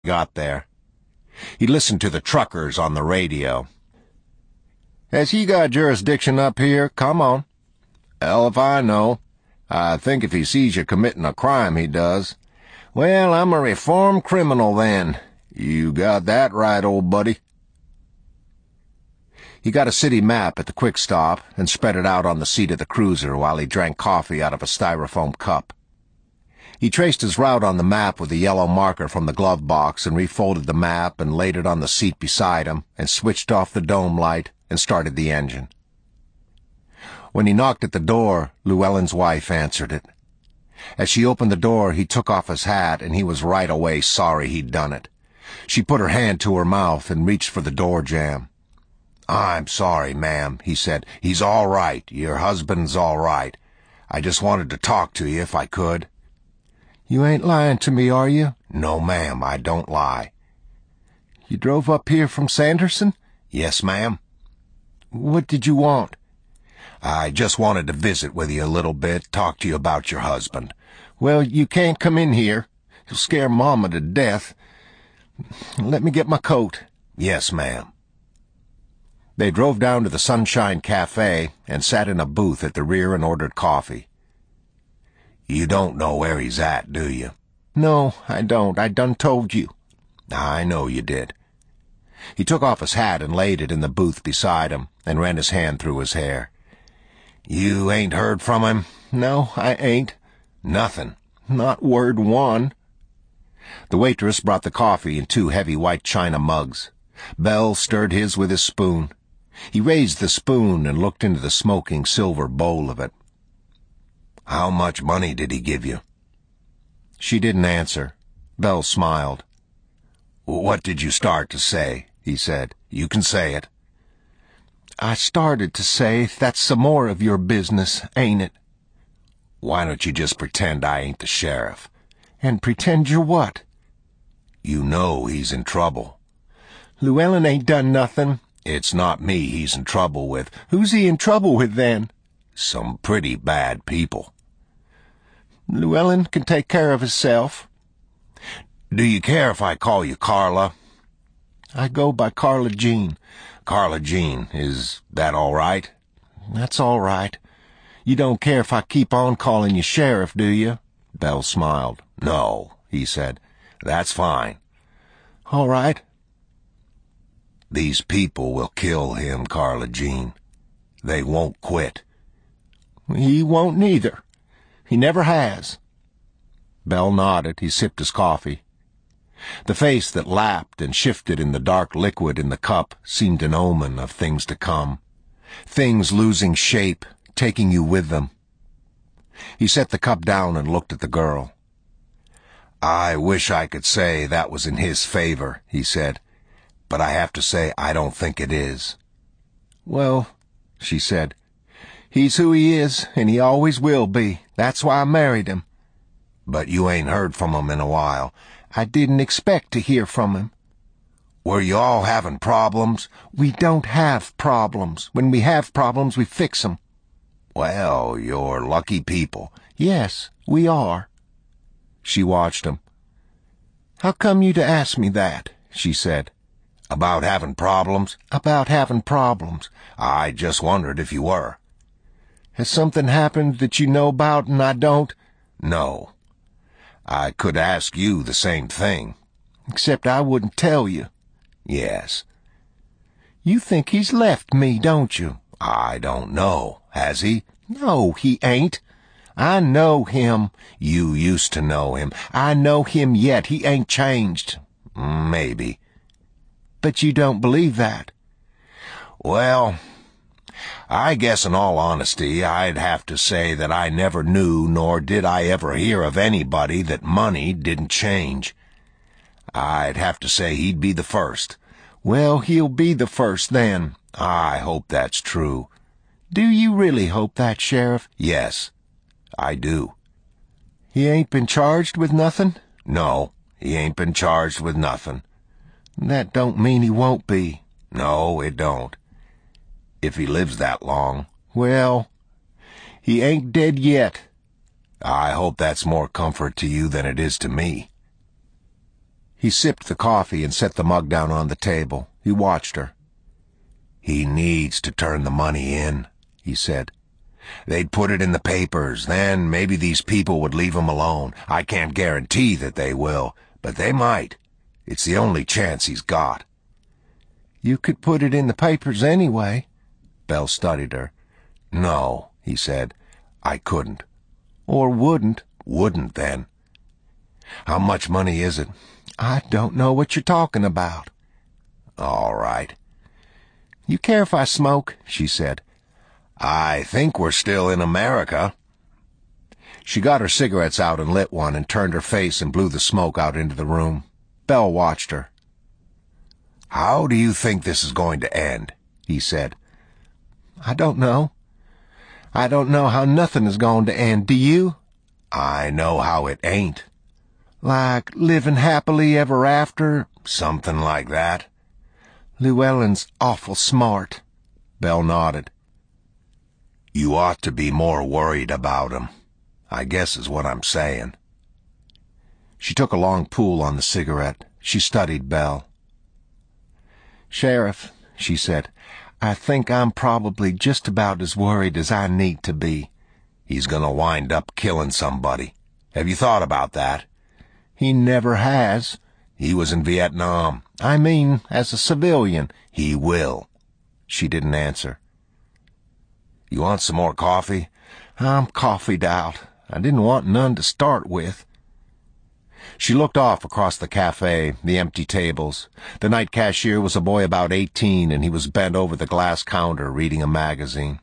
got there. He listened to the truckers on the radio. "Has he got jurisdiction up here? Come on." "Hell if I know. I think if he sees you committing a crime, he does." "Well, I'm a reformed criminal then." "You got that right, old buddy." He got a city map at the quick stop and spread it out on the seat of the cruiser while he drank coffee out of a styrofoam cup. He traced his route on the map with a yellow marker from the glove box and refolded the map and laid it on the seat beside him and switched off the dome light and started the engine. When he knocked at the door, Llewellyn's wife answered it. As she opened the door, he took off his hat, and he was right away sorry he'd done it. She put her hand to her mouth and reached for the door jamb. "I'm sorry, ma'am," he said. "He's all right. Your husband's all right. I just wanted to talk to you if I could." "You ain't lying to me, are you?" "No, ma'am, I don't lie." "You drove up here from Sanderson?" "Yes, ma'am." "What did you want?" "I just wanted to visit with you a little bit, talk to you about your husband." "Well, you can't come in here. You'll scare Mama to death. Let me get my coat." "Yes, ma'am." They drove down to the Sunshine Cafe and sat in a booth at the rear and ordered coffee. "You don't know where he's at, do you?" "No, I don't. I done told you." "I know you did." He took off his hat and laid it in the booth beside him and ran his hand through his hair. "You ain't heard from him?" "No, I ain't." "Nothing?" "Not word one." The waitress brought the coffee in 2 heavy white china mugs. Bell stirred his with his spoon. He raised the spoon and looked into the smoking silver bowl of it. "How much money did he give you?" She didn't answer. Bell smiled. "What did you start to say?" he said. "You can say it." "I started to say, that's some more of your business, ain't it?" "Why don't you just pretend I ain't the sheriff?" "And pretend you're what?" "You know he's in trouble." "Llewellyn ain't done nothing." "It's not me he's in trouble with." "Who's he in trouble with, then?" "Some pretty bad people." "Llewellyn can take care of himself." "Do you care if I call you Carla?" "I go by Carla Jean." "Carla Jean, is that all right?" "That's all right. You don't care if I keep on calling you Sheriff, do you?" Bell smiled. "No," he said. "That's fine." "All right." "These people will kill him, Carla Jean. They won't quit." "He won't neither. He never has." Bell nodded. He sipped his coffee. The face that lapped and shifted in the dark liquid in the cup seemed an omen of things to come. Things losing shape, taking you with them. He set the cup down and looked at the girl. "I wish I could say that was in his favor," he said. "But I have to say I don't think it is." "Well," she said, "he's who he is, and he always will be. That's why I married him." "But you ain't heard from him in a while." "I didn't expect to hear from him." "Were you all having problems?" "We don't have problems. When we have problems, we fix 'em." "Well, you're lucky people." "Yes, we are." She watched him. "How come you to ask me that?" she said. "About having problems?" "About having problems." "I just wondered if you were." "Has something happened that you know about and I don't?" "No. I could ask you the same thing." "Except I wouldn't tell you." "Yes." "You think he's left me, don't you?" "I don't know. Has he?" "No, he ain't. I know him." "You used to know him." "I know him yet. He ain't changed." "Maybe." "But you don't believe that." "Well, I guess in all honesty, I'd have to say that I never knew nor did I ever hear of anybody that money didn't change. I'd have to say he'd be the first." "Well, he'll be the first then." "I hope that's true." "Do you really hope that, Sheriff?" "Yes, I do." "He ain't been charged with nothing?" "No, he ain't been charged with nothing." "That don't mean he won't be." "No, it don't. If he lives that long." "Well, he ain't dead yet." "I hope that's more comfort to you than it is to me." He sipped the coffee and set the mug down on the table. He watched her. "He needs to turn the money in," he said. "They'd put it in the papers. Then maybe these people would leave him alone. I can't guarantee that they will, but they might. It's the only chance he's got." "You could put it in the papers anyway." Belle studied her. "No," he said. "I couldn't." "Or wouldn't." "Wouldn't, then." "How much money is it?" "I don't know what you're talking about." "All right." "You care if I smoke?" she said. "I think we're still in America." She got her cigarettes out and lit one and turned her face and blew the smoke out into the room. Belle watched her. "How do you think this is going to end?" he said. "I don't know. I don't know how nothing is going to end. Do you?" "I know how it ain't." "Like living happily ever after?" "Something like that." "Llewellyn's awful smart." Belle nodded. "You ought to be more worried about him, I guess is what I'm saying." She took a long pull on the cigarette. She studied Belle. "Sheriff," she said, "I think I'm probably just about as worried as I need to be." "He's gonna wind up killing somebody. Have you thought about that?" "He never has." "He was in Vietnam." "I mean, as a civilian." "He will." She didn't answer. "You want some more coffee?" "I'm coffeeed out. I didn't want none to start with." She looked off across the cafe, the empty tables. The night cashier was a boy about 18, and he was bent over the glass counter reading a magazine.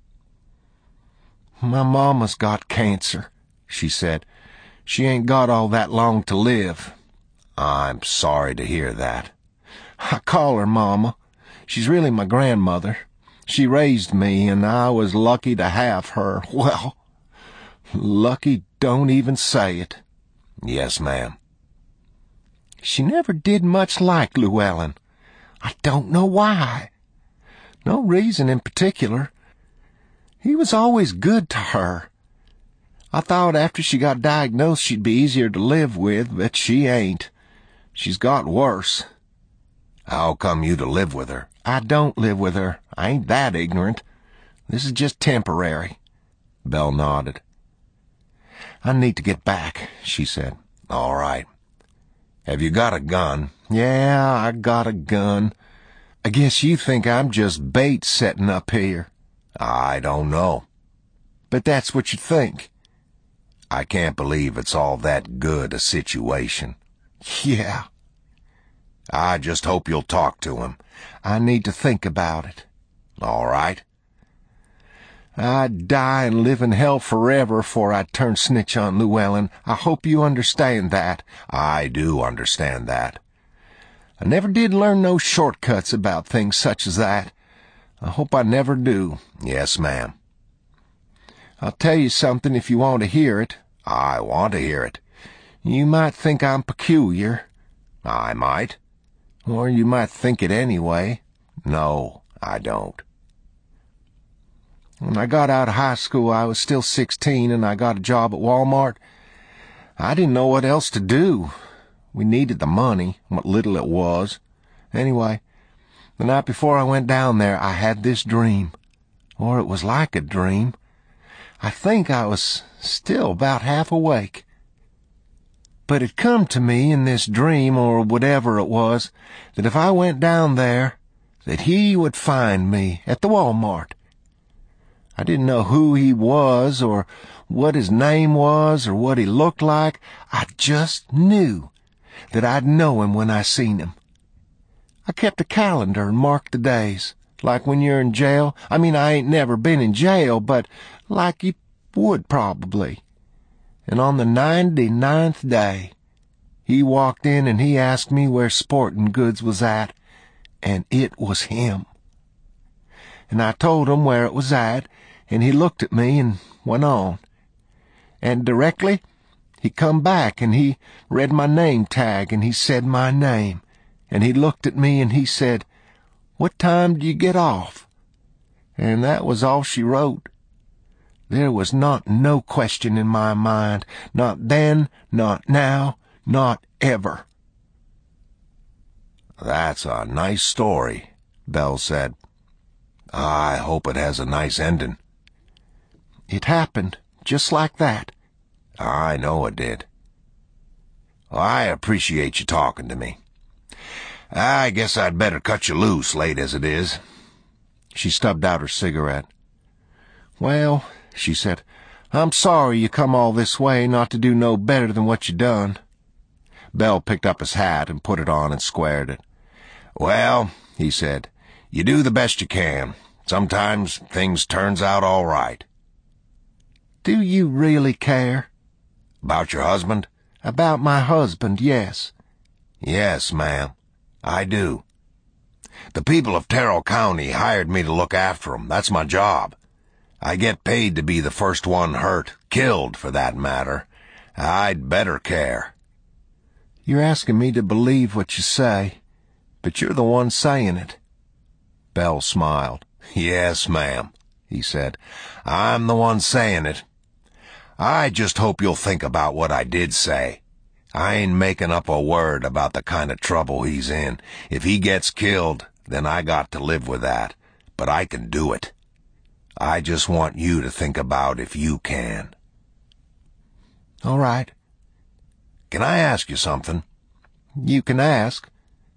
"My mama's got cancer," she said. "She ain't got all that long to live." "I'm sorry to hear that." "I call her Mama. She's really my grandmother. She raised me, and I was lucky to have her. Well, lucky don't even say it." "Yes, ma'am." "She never did much like Llewellyn. I don't know why. No reason in particular. He was always good to her. I thought after she got diagnosed she'd be easier to live with, but she ain't. She's got worse." "How come you to live with her?" "I don't live with her. I ain't that ignorant. This is just temporary." Belle nodded. "I need to get back," she said. "All right. Have you got a gun?" "Yeah, I got a gun. I guess you think I'm just bait setting up here." "I don't know." "But that's what you think." "I can't believe it's all that good a situation." "Yeah." "I just hope you'll talk to him." "I need to think about it." "All right." "I'd die and live in hell forever before I'd turn snitch on Llewellyn. I hope you understand that." "I do understand that." "I never did learn no shortcuts about things such as that. I hope I never do." "Yes, ma'am." "I'll tell you something if you want to hear it." "I want to hear it." "You might think I'm peculiar." "I might." "Or you might think it anyway." "No, I don't." "When I got out of high school, I was still 16, and I got a job at Walmart. I didn't know what else to do. We needed the money, what little it was. Anyway, the night before I went down there, I had this dream. Or it was like a dream. I think I was still about half awake. But it come to me in this dream, or whatever it was, that if I went down there, that he would find me at the Walmart. I didn't know who he was, or what his name was, or what he looked like. I just knew that I'd know him when I seen him. I kept a calendar and marked the days, like when you're in jail. I mean, I ain't never been in jail, but like you would probably. And on the 99th day, he walked in and he asked me where sporting goods was at, and it was him. And I told him where it was at, and he looked at me and went on. And directly, he come back and he read my name tag and he said my name. And he looked at me and he said, "What time do you get off?" And that was all she wrote. There was not no question in my mind, not then, not now, not ever. That's a nice story, Belle said. I hope it has a nice ending. It happened just like that. I know it did. Well, I appreciate you talking to me. I guess I'd better cut you loose, late as it is. She stubbed out her cigarette. Well, she said, I'm sorry you come all this way not to do no better than what you done. Belle picked up his hat and put it on and squared it. Well, he said, you do the best you can. Sometimes things turns out all right. Do you really care? About your husband? About my husband, yes. Yes, ma'am, I do. The people of Terrell County hired me to look after 'em. That's my job. I get paid to be the first one hurt, killed for that matter. I'd better care. You're asking me to believe what you say, but you're the one saying it. Belle smiled. Yes, ma'am, he said. I'm the one saying it. I just hope you'll think about what I did say. I ain't making up a word about the kind of trouble he's in. If he gets killed, then I got to live with that. But I can do it. I just want you to think about if you can. All right. Can I ask you something? You can ask.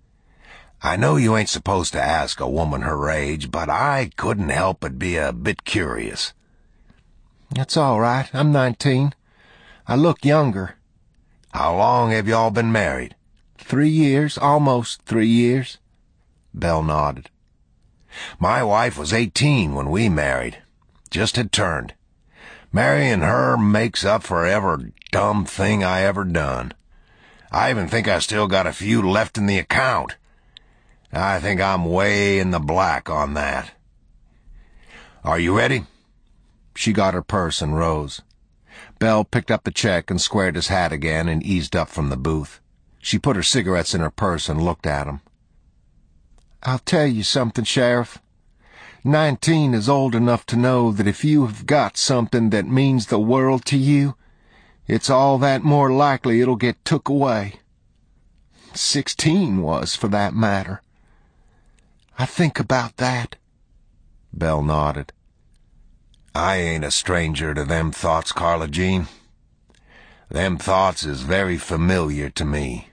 I know you ain't supposed to ask a woman her age, but I couldn't help but be a bit curious. That's all right. I'm 19. I look younger. How long have y'all been married? 3 years, almost 3 years. Belle nodded. My wife was 18 when we married. Just had turned. Marrying her makes up for every dumb thing I ever done. I even think I still got a few left in the account. I think I'm way in the black on that. Are you ready? She got her purse and rose. Belle picked up the check and squared his hat again and eased up from the booth. She put her cigarettes in her purse and looked at him. I'll tell you something, Sheriff. 19 is old enough to know that if you have got something that means the world to you, it's all that more likely it'll get took away. 16 was, for that matter. I think about that. Belle nodded. I ain't a stranger to them thoughts, Carla Jean. Them thoughts is very familiar to me.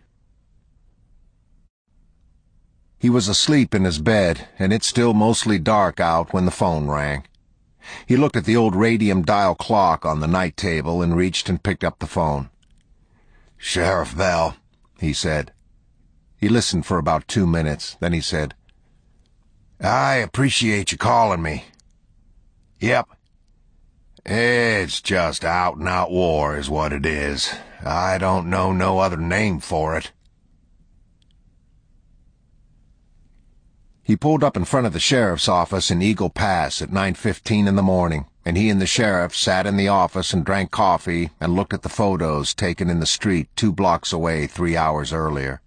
He was asleep in his bed, and it's still mostly dark out when the phone rang. He looked at the old radium dial clock on the night table and reached and picked up the phone. Sheriff Bell, he said. He listened for about 2 minutes, then he said, I appreciate you calling me. Yep. It's just out-and-out war is what it is. I don't know no other name for it. He pulled up in front of the sheriff's office in Eagle Pass at 9:15 in the morning, and he and the sheriff sat in the office and drank coffee and looked at the photos taken in the street 2 blocks away 3 hours earlier.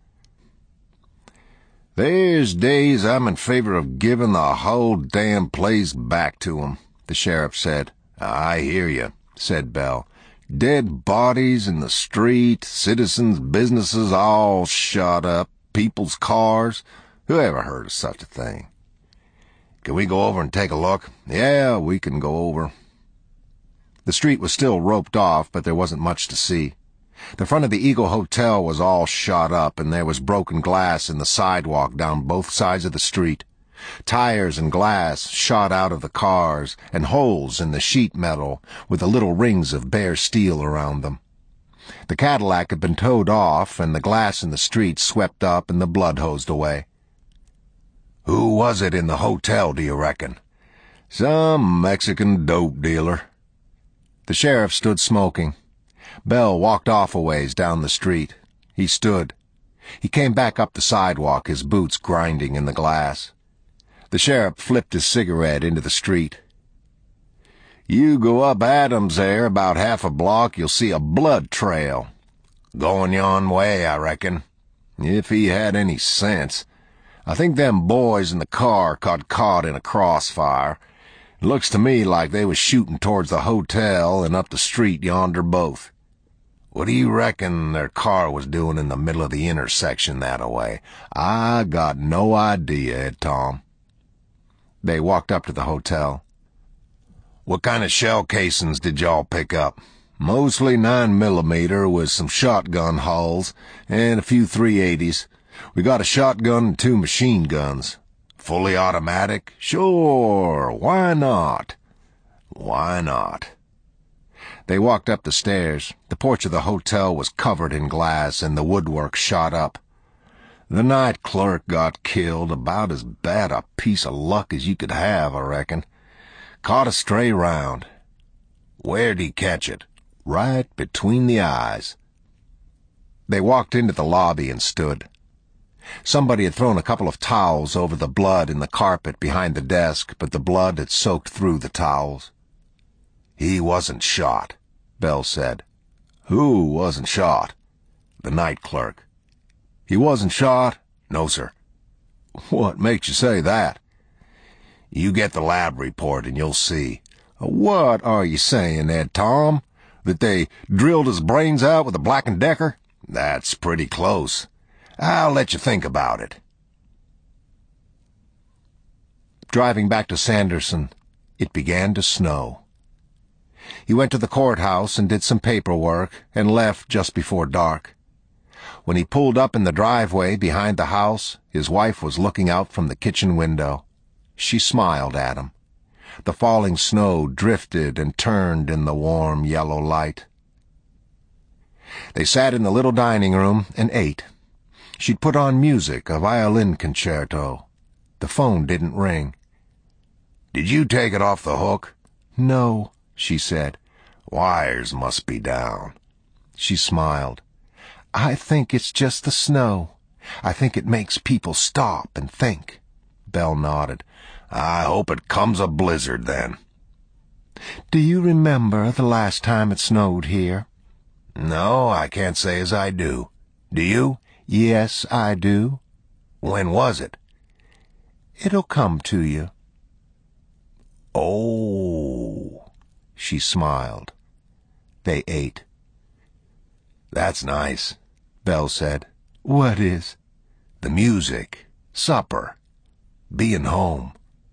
There's days I'm in favor of giving the whole damn place back to 'em, the sheriff said. I hear you, said Belle. Dead bodies in the street, citizens' businesses all shot up, people's cars. Who ever heard of such a thing? Can we go over and take a look? Yeah, we can go over. The street was still roped off, but there wasn't much to see. The front of the Eagle Hotel was all shot up, and there was broken glass in the sidewalk down both sides of the street. Tires and glass shot out of the cars, and holes in the sheet metal with the little rings of bare steel around them. The Cadillac had been towed off, and the glass in the street swept up and the blood hosed away. Who was it in the hotel, do you reckon? Some Mexican dope dealer. The sheriff stood smoking. Belle walked off a ways down the street. He stood. He came back up the sidewalk, his boots grinding in the glass. The sheriff flipped his cigarette into the street. You go up Adams there about half a block, you'll see a blood trail. Going yon way, I reckon. If he had any sense. I think them boys in the car got caught in a crossfire. It looks to me like they was shooting towards the hotel and up the street yonder both. What do you reckon their car was doing in the middle of the intersection that-a-way? I got no idea, Ed Tom. They walked up to the hotel. What kind of shell casings did y'all pick up? Mostly 9mm with some shotgun hulls and a few 380s. We got a shotgun and 2 machine guns. Fully automatic? Sure, why not? Why not? They walked up the stairs. The porch of the hotel was covered in glass and the woodwork shot up. The night clerk got killed, about as bad a piece of luck as you could have, I reckon. Caught a stray round. Where'd he catch it? Right between the eyes. They walked into the lobby and stood. Somebody had thrown a couple of towels over the blood in the carpet behind the desk, but the blood had soaked through the towels. He wasn't shot, Bell said. Who wasn't shot? The night clerk. He wasn't shot? No, sir. What makes you say that? You get the lab report and you'll see. What are you saying, Ed Tom? That they drilled his brains out with a Black & Decker? That's pretty close. I'll let you think about it. Driving back to Sanderson, it began to snow. He went to the courthouse and did some paperwork and left just before dark. When he pulled up in the driveway behind the house, his wife was looking out from the kitchen window. She smiled at him. The falling snow drifted and turned in the warm yellow light. They sat in the little dining room and ate. She'd put on music, a violin concerto. The phone didn't ring. Did you take it off the hook? No, she said. Wires must be down. She smiled. I think it's just the snow. I think it makes people stop and think. Bell nodded. I hope it comes a blizzard then. Do you remember the last time it snowed here? No, I can't say as I do. Do you? Yes, I do. When was it? It'll come to you. Oh, she smiled. They ate. That's nice, Bell said. What is? The music, supper, being home.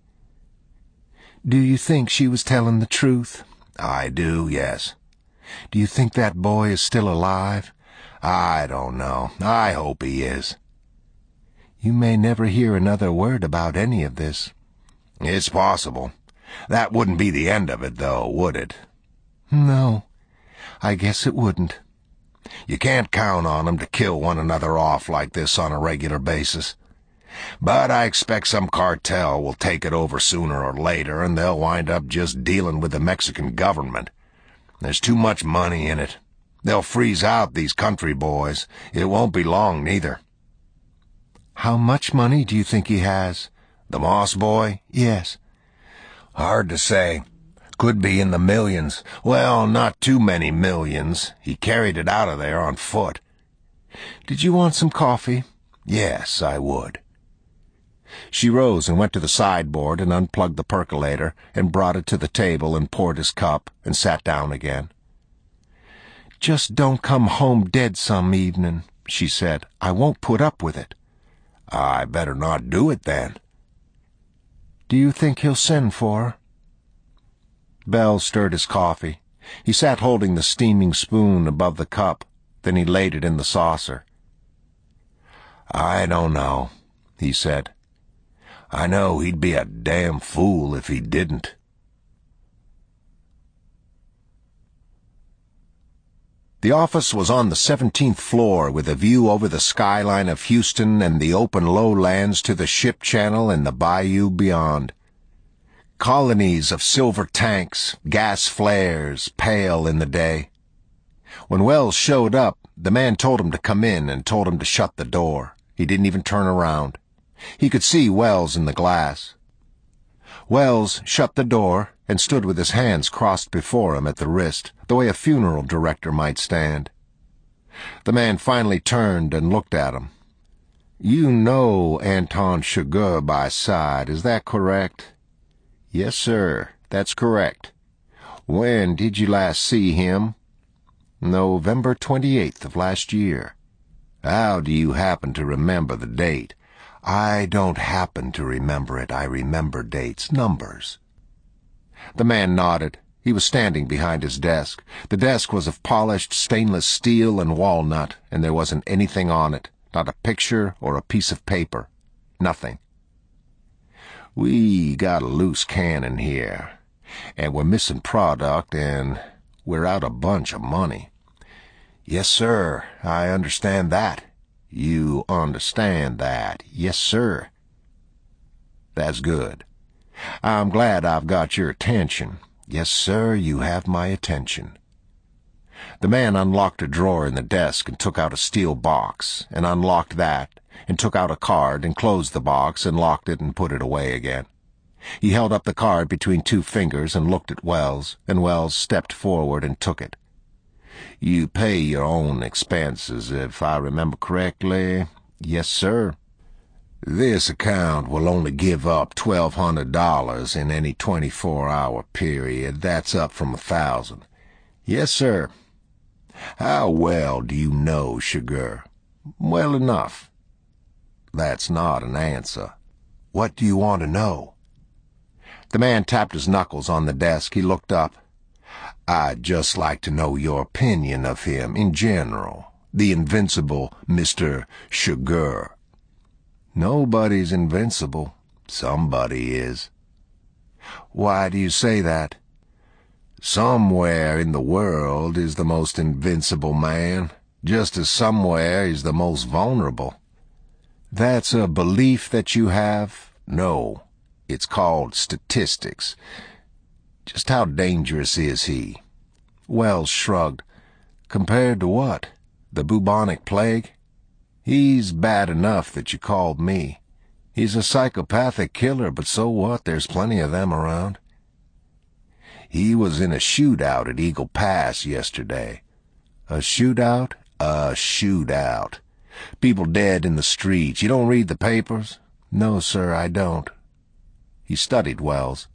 Do you think she was telling the truth? I do, yes. Do you think that boy is still alive? I don't know. I hope he is. You may never hear another word about any of this. It's possible. That wouldn't be the end of it, though, would it? No, I guess it wouldn't. You can't count on 'em to kill one another off like this on a regular basis. But I expect some cartel will take it over sooner or later, and they'll wind up just dealing with the Mexican government. There's too much money in it. They'll freeze out these country boys. It won't be long, neither. How much money do you think he has? The Moss boy? Yes. Hard to say. Could be in the millions. Well, not too many millions. He carried it out of there on foot. Did you want some coffee? Yes, I would. She rose and went to the sideboard and unplugged the percolator and brought it to the table and poured his cup and sat down again. Just don't come home dead some evening, she said. I won't put up with it. I better not do it then. Do you think he'll send for her? Bell stirred his coffee. He sat holding the steaming spoon above the cup. Then he laid it in the saucer. I don't know, he said. I know he'd be a damn fool if he didn't. The office was on the 17th floor with a view over the skyline of Houston and the open lowlands to the ship channel and the bayou beyond. Colonies of silver tanks, gas flares, pale in the day. When Wells showed up, the man told him to come in and told him to shut the door. He didn't even turn around. He could see Wells in the glass. Wells shut the door and stood with his hands crossed before him at the wrist, the way a funeral director might stand. The man finally turned and looked at him. You know Anton Chigurh by sight, is that correct? Yes, sir, that's correct. When did you last see him? November 28th of last year. How do you happen to remember the date? I don't happen to remember it. I remember dates, numbers. The man nodded. He was standing behind his desk. The desk was of polished stainless steel and walnut, and there wasn't anything on it, not a picture or a piece of paper. Nothing. We got a loose cannon here, and we're missing product, and we're out a bunch of money. Yes, sir, I understand that. You understand that. Yes, sir. That's good. I'm glad I've got your attention. Yes, sir, you have my attention. The man unlocked a drawer in the desk and took out a steel box, and unlocked that, and took out a card and closed the box and locked it and put it away again. He held up the card between two fingers and looked at Wells, and Wells stepped forward and took it. You pay your own expenses, if I remember correctly. Yes, sir. This account will only give up $1,200 in any 24-hour period. That's up from $1,000. Yes, sir. How well do you know Sugar? Well enough. That's not an answer. What do you want to know? The man tapped his knuckles on the desk. He looked up. I'd just like to know your opinion of him in general. The invincible Mr. Sugar. Nobody's invincible. Somebody is. Why do you say that? Somewhere in the world is the most invincible man, just as somewhere is the most vulnerable. That's a belief that you have? No. It's called statistics. Just how dangerous is he? Wells shrugged. Compared to what? The bubonic plague? He's bad enough that you called me. He's a psychopathic killer, but so what? There's plenty of them around. He was in a shootout at Eagle Pass yesterday. A shootout? A shootout. People dead in the streets. You don't read the papers? No, sir, I don't. He studied Wells.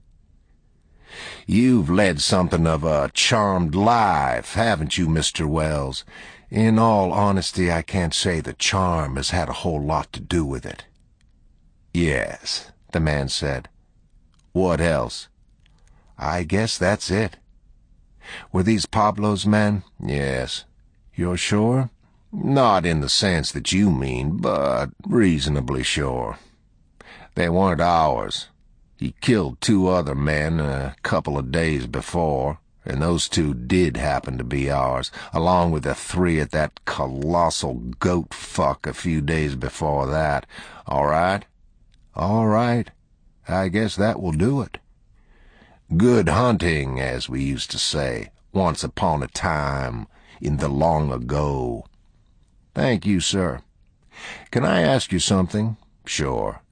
You've led something of a charmed life, haven't you, Mr. Wells? In all honesty, I can't say the charm has had a whole lot to do with it. Yes, the man said. What else? I guess that's it. Were these Pablo's men? Yes. You're sure? Not in the sense that you mean, but reasonably sure. They weren't ours. He killed 2 other men a couple of days before, and those 2 did happen to be ours, along with the 3 at that colossal goat fuck a few days before that. All right? All right. I guess that will do it. Good hunting, as we used to say, once upon a time, in the long ago. Thank you, sir. Can I ask you something? Sure.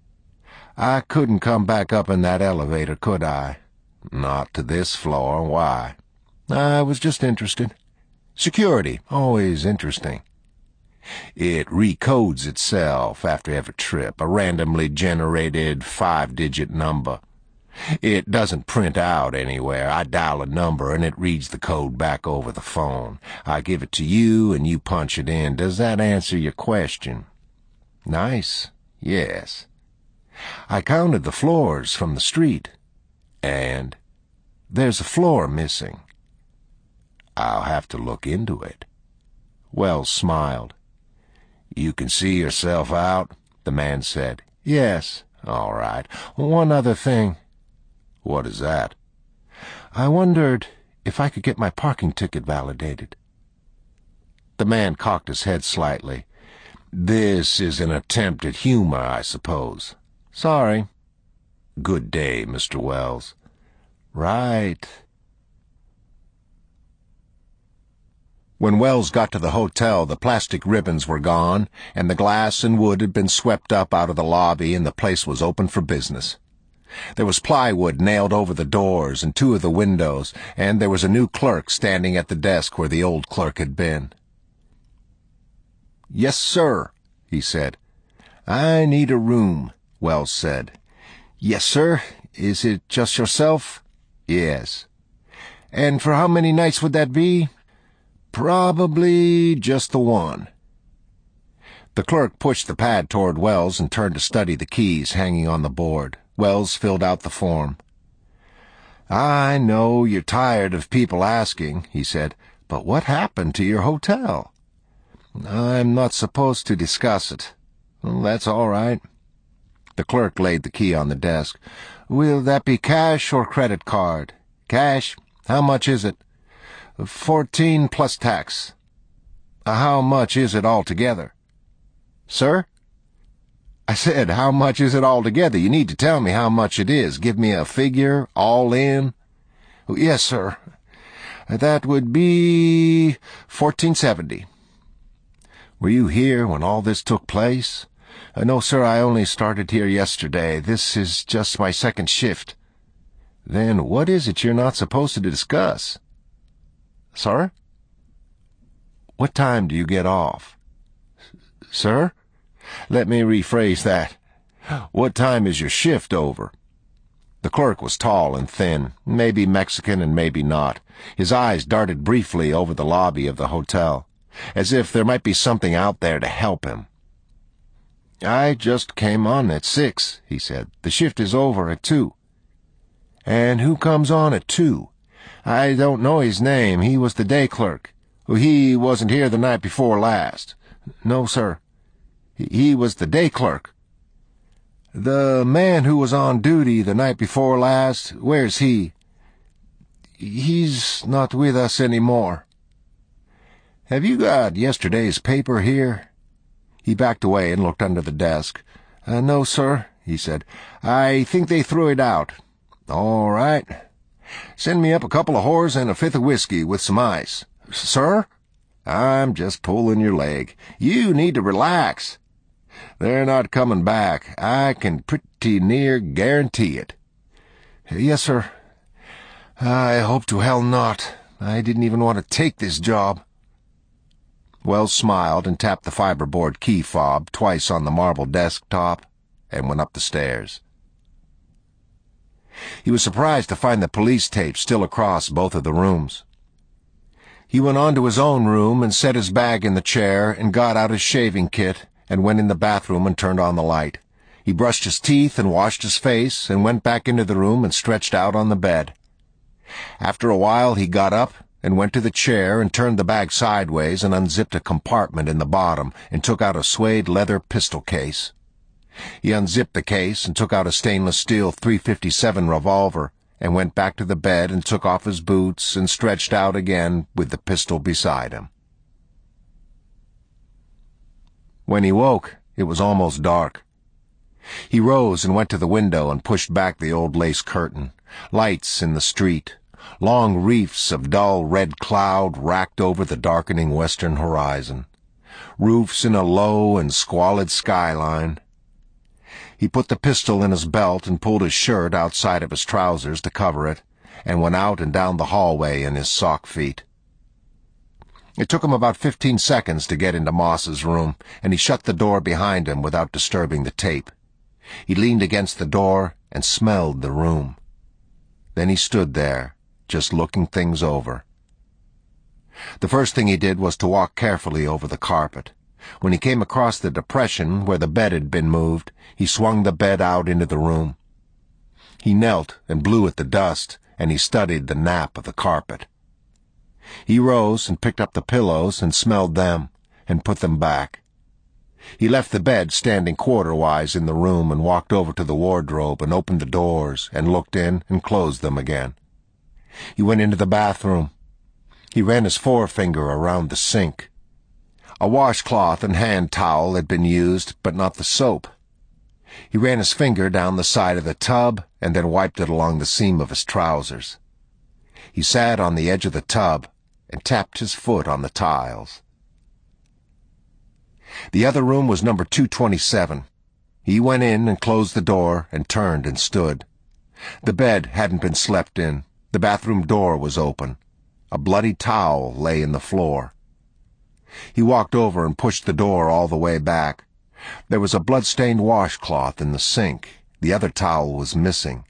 I couldn't come back up in that elevator, could I? Not to this floor. Why? I was just interested. Security, always interesting. It recodes itself after every trip, a randomly generated 5-digit number. It doesn't print out anywhere. I dial a number and it reads the code back over the phone. I give it to you and you punch it in. Does that answer your question? Nice. Yes. I counted the floors from the street, and there's a floor missing. I'll have to look into it. Wells smiled. You can see yourself out, the man said. Yes. All right. One other thing. What is that? I wondered if I could get my parking ticket validated. The man cocked his head slightly. This is an attempt at humor, I suppose. Sorry. Good day, Mr. Wells. Right. When Wells got to the hotel, the plastic ribbons were gone, and the glass and wood had been swept up out of the lobby, and the place was open for business. There was plywood nailed over the doors and 2 of the windows, and there was a new clerk standing at the desk where the old clerk had been. Yes, sir, he said. I need a room, Wells said. Yes, sir. Is it just yourself? Yes. And for how many nights would that be? Probably just the one. The clerk pushed the pad toward Wells and turned to study the keys hanging on the board. Wells filled out the form. "I know you're tired of people asking," he said, "but what happened to your hotel?" "I'm not supposed to discuss it." "Well, that's all right." The clerk laid the key on the desk. "Will that be cash or credit card?" "Cash. How much is it?" 14 plus tax." "How much is it altogether?" "Sir?" "I said, how much is it altogether? You need to tell me how much it is. Give me a figure, all in." "Yes, sir. That would be 1470. "Were you here when all this took place?" "No, sir, I only started here yesterday. This is just my second shift." "Then what is it you're not supposed to discuss?" "Sir?" "What time do you get off?" "Sir?" "Let me rephrase that. What time is your shift over?" The clerk was tall and thin, maybe Mexican and maybe not. His eyes darted briefly over the lobby of the hotel, as if there might be something out there to help him. "I just came on at 6, he said. "The shift is over at 2. "And who comes on at 2? "I don't know his name. He was the day clerk." "He wasn't here the night before last?" "No, sir. He was the day clerk." "The man who was on duty the night before last, where's he?" "He's not with us any more." "Have you got yesterday's paper here?" He backed away and looked under the desk. "No, sir," he said. "I think they threw it out." "All right. Send me up a couple of whores and a fifth of whiskey with some ice." "Sir?" "I'm just pulling your leg. You need to relax. They're not coming back. I can pretty near guarantee it." "Yes, sir. I hope to hell not. I didn't even want to take this job." Wells smiled and tapped the fiberboard key fob twice on the marble desktop and went up the stairs. He was surprised to find the police tape still across both of the rooms. He went on to his own room and set his bag in the chair and got out his shaving kit and went in the bathroom and turned on the light. He brushed his teeth and washed his face and went back into the room and stretched out on the bed. After a while he got up and went to the chair and turned the bag sideways and unzipped a compartment in the bottom and took out a suede leather pistol case. He unzipped the case and took out a stainless steel .357 revolver and went back to the bed and took off his boots and stretched out again with the pistol beside him. When he woke, it was almost dark. He rose and went to the window and pushed back the old lace curtain. Lights in the street. Long reefs of dull red cloud racked over the darkening western horizon. Roofs in a low and squalid skyline. He put the pistol in his belt and pulled his shirt outside of his trousers to cover it, and went out and down the hallway in his sock feet. It took him about 15 seconds to get into Moss's room, and he shut the door behind him without disturbing the tape. He leaned against the door and smelled the room. Then he stood there, just looking things over. The first thing he did was to walk carefully over the carpet. When he came across the depression where the bed had been moved, he swung the bed out into the room. He knelt and blew at the dust, and he studied the nap of the carpet. He rose and picked up the pillows and smelled them, and put them back. He left the bed standing quarterwise in the room and walked over to the wardrobe and opened the doors and looked in and closed them again. He went into the bathroom. He ran his forefinger around the sink. A washcloth and hand towel had been used, but not the soap. He ran his finger down the side of the tub and then wiped it along the seam of his trousers. He sat on the edge of the tub and tapped his foot on the tiles. The other room was number 227. He went in and closed the door and turned and stood. The bed hadn't been slept in. The bathroom door was open. A bloody towel lay in the floor. He walked over and pushed the door all the way back. There was a blood-stained washcloth in the sink. The other towel was missing.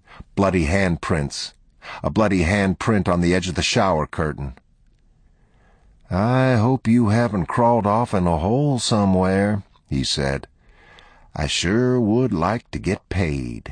Bloody handprints. A bloody handprint on the edge of the shower curtain. "I hope you haven't crawled off in a hole somewhere," he said. "I sure would like to get paid."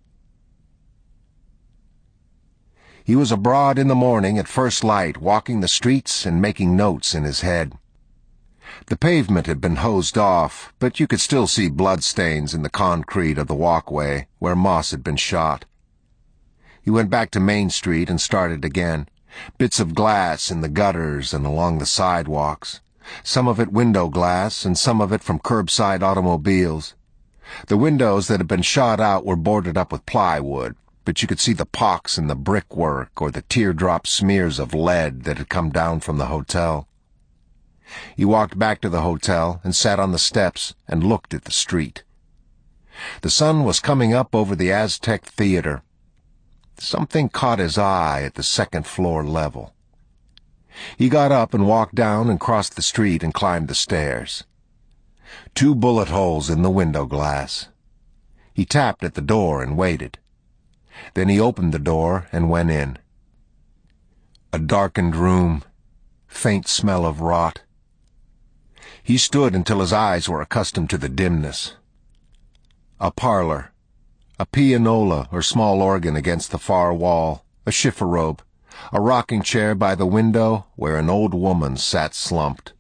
He was abroad in the morning at first light, walking the streets and making notes in his head. The pavement had been hosed off, but you could still see bloodstains in the concrete of the walkway where Moss had been shot. He went back to Main Street and started again. Bits of glass in the gutters and along the sidewalks, some of it window glass and some of it from curbside automobiles. The windows that had been shot out were boarded up with plywood, but you could see the pocks in the brickwork or the teardrop smears of lead that had come down from the hotel. He walked back to the hotel and sat on the steps and looked at the street. The sun was coming up over the Aztec Theater. Something caught his eye at the second-floor level. He got up and walked down and crossed the street and climbed the stairs. 2 bullet holes in the window glass. He tapped at the door and waited. Then he opened the door and went in. A darkened room, faint smell of rot. He stood until his eyes were accustomed to the dimness. A parlor. A pianola or small organ against the far wall, a chifforobe, a rocking chair by the window where an old woman sat slumped.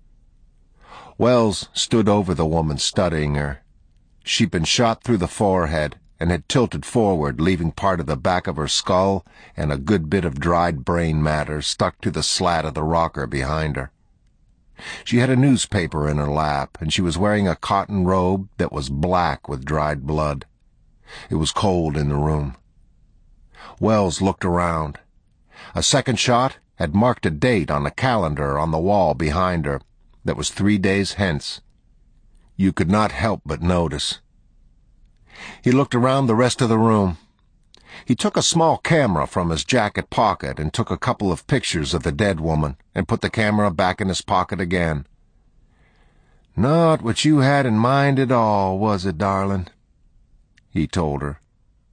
Wells stood over the woman, studying her. She'd been shot through the forehead and had tilted forward, leaving part of the back of her skull and a good bit of dried brain matter stuck to the slat of the rocker behind her. She had a newspaper in her lap, and she was wearing a cotton robe that was black with dried blood. It was cold in the room. Wells looked around. A second shot had marked a date on a calendar on the wall behind her that was 3 days hence. You could not help but notice. He looked around the rest of the room. He took a small camera from his jacket pocket and took a couple of pictures of the dead woman and put the camera back in his pocket again. "Not what you had in mind at all, was it, darling?" he told her.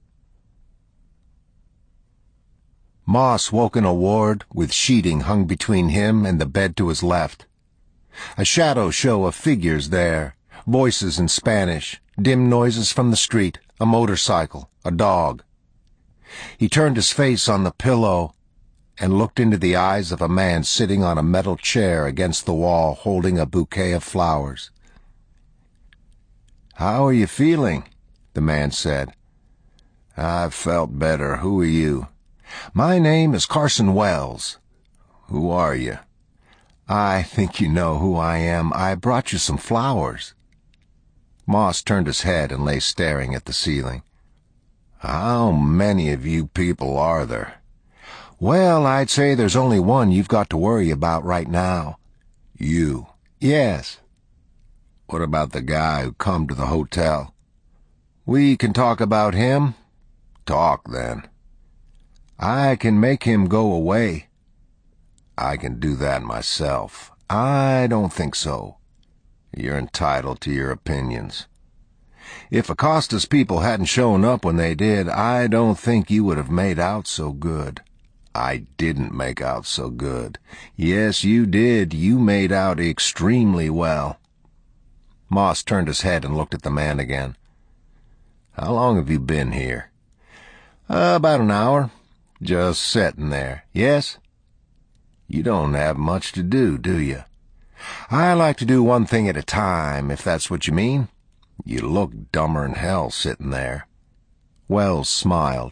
Moss woke in a ward with sheeting hung between him and the bed to his left. A shadow show of figures there, voices in Spanish, dim noises from the street, a motorcycle, a dog. He turned his face on the pillow and looked into the eyes of a man sitting on a metal chair against the wall holding a bouquet of flowers. "How are you feeling?" the man said. "I've felt better. Who are you?" "My name is Carson Wells." "Who are you?" "I think you know who I am. I brought you some flowers." Moss turned his head and lay staring at the ceiling. "How many of you people are there?" "Well, I'd say there's only one you've got to worry about right now." "You?" "Yes." "What about the guy who come to the hotel?" "We can talk about him." "Talk, then." "I can make him go away." "I can do that myself." "I don't think so." "You're entitled to your opinions." "If Acosta's people hadn't shown up when they did, I don't think you would have made out so good." "I didn't make out so good." "Yes, you did. You made out extremely well." Moss turned his head and looked at the man again. "How long have you been here?" About an hour." "Just sitting there?" "Yes." "You don't have much to do you?" "I like to do one thing at a time, if that's what you mean." "You look dumber'n hell sitting there." Wells smiled.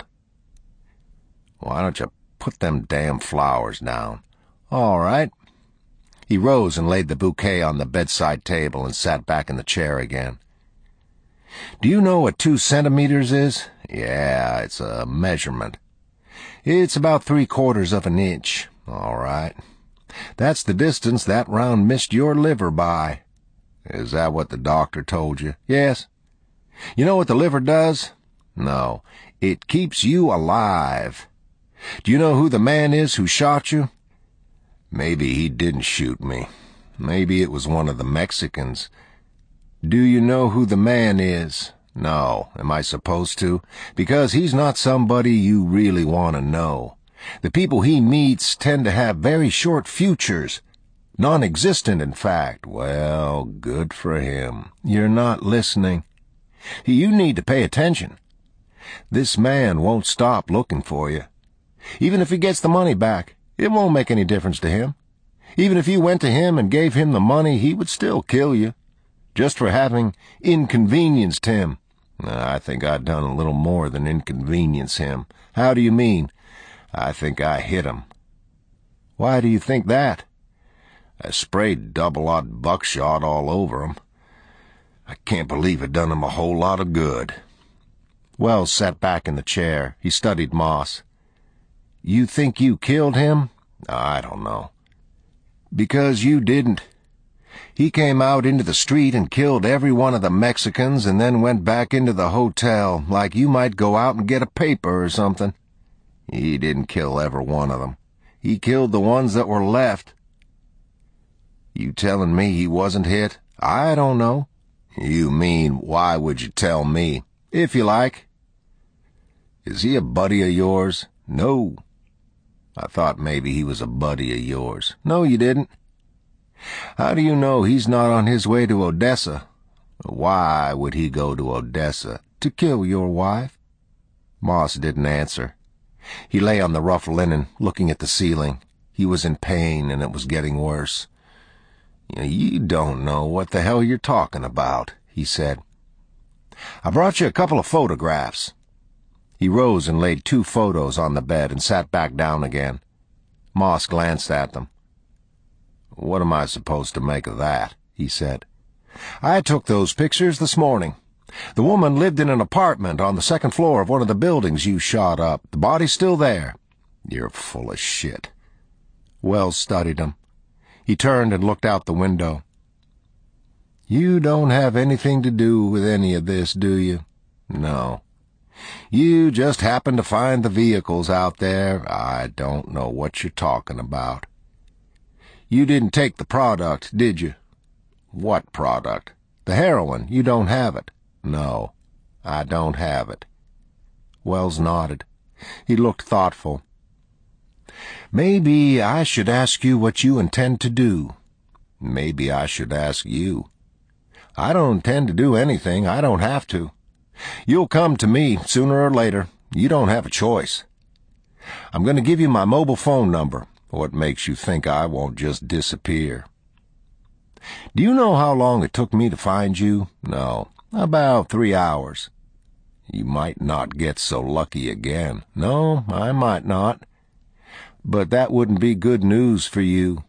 "Why don't you put them damn flowers down?" "All right." He rose and laid the bouquet on the bedside table and sat back in the chair again. "Do you know what 2 centimeters is?" "Yeah, it's a measurement." "It's about 3/4 of an inch." "All right." "That's the distance that round missed your liver by." "Is that what the doctor told you?" "Yes." "You know what the liver does?" "No." "It keeps you alive." "Do you know who the man is who shot you?" "Maybe he didn't shoot me. Maybe it was one of the Mexicans." "Do you know who the man is?" "No. Am I supposed to?" "Because he's not somebody you really want to know. The people he meets tend to have very short futures." Non-existent, in fact. Well, good for him. You're not listening. You need to pay attention. This man won't stop looking for you. Even if he gets the money back, it won't make any difference to him. Even if you went to him and gave him the money, he would still kill you, just for having inconvenienced him. I think I've done a little more than inconvenience him. How do you mean? I think I hit him. Why do you think that? I sprayed double-aught buckshot all over him. I can't believe it done him a whole lot of good. Wells sat back in the chair. He studied Moss. You think you killed him? I don't know. Because you didn't. He came out into the street and killed every one of the Mexicans and then went back into the hotel like you might go out and get a paper or something. He didn't kill every one of them. He killed the ones that were left. You telling me he wasn't hit? I don't know. You mean, why would you tell me? If you like. Is he a buddy of yours? No. I thought maybe he was a buddy of yours. No, you didn't. How do you know he's not on his way to Odessa? Why would he go to Odessa? To kill your wife? Moss didn't answer. He lay on the rough linen, looking at the ceiling. He was in pain, and it was getting worse. You don't know what the hell you're talking about, he said. I brought you a couple of photographs. He rose and laid 2 photos on the bed and sat back down again. Moss glanced at them. What am I supposed to make of that? He said. I took those pictures this morning. The woman lived in an apartment on the 2nd floor of one of the buildings you shot up. The body's still there. You're full of shit. Wells studied him. He turned and looked out the window. You don't have anything to do with any of this, do you? No. You just happened to find the vehicles out there. I don't know what you're talking about. You didn't take the product, did you? What product? The heroin. You don't have it. No, I don't have it. Wells nodded. He looked thoughtful. Maybe I should ask you what you intend to do. Maybe I should ask you. I don't intend to do anything. I don't have to. You'll come to me sooner or later. You don't have a choice. I'm going to give you my mobile phone number. What makes you think I won't just disappear? Do you know how long it took me to find you? No, about 3 hours. You might not get so lucky again. No, I might not. But that wouldn't be good news for you.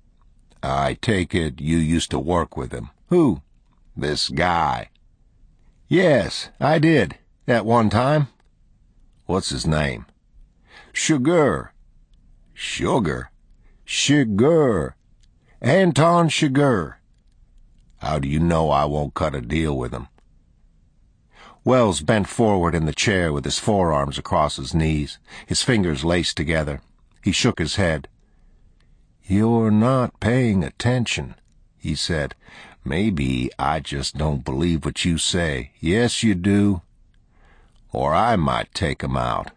I take it you used to work with him. Who? This guy. Yes, I did, at one time. What's his name? Sugar. Sugar? Sugar. Anton Sugar. How do you know I won't cut a deal with him? Wells bent forward in the chair with his forearms across his knees, his fingers laced together. He shook his head. You're not paying attention, he said. Maybe I just don't believe what you say. Yes, you do. Or I might take 'em out.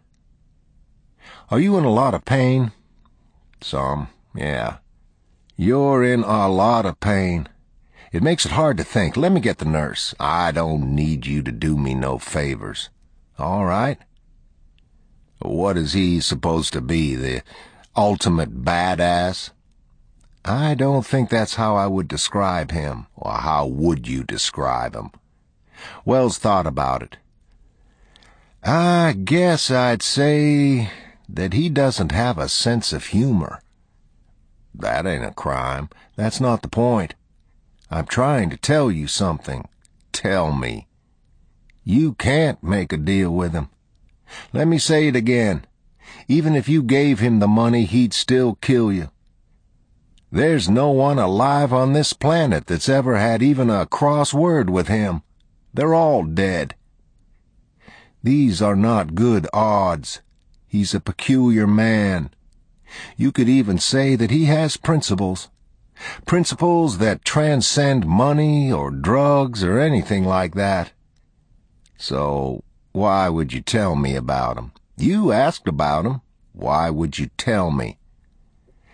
Are you in a lot of pain? Some, yeah. You're in a lot of pain. It makes it hard to think. Let me get the nurse. I don't need you to do me no favors. All right? What is he supposed to be, the ultimate badass? I don't think that's how I would describe him. Or how would you describe him? Wells thought about it. I guess I'd say that he doesn't have a sense of humor. That ain't a crime. That's not the point. I'm trying to tell you something. Tell me. You can't make a deal with him. Let me say it again. Even if you gave him the money, he'd still kill you. There's no one alive on this planet that's ever had even a cross word with him. They're all dead. These are not good odds. He's a peculiar man. You could even say that he has principles. Principles that transcend money or drugs or anything like that. So, why would you tell me about him? You asked about him. Why would you tell me?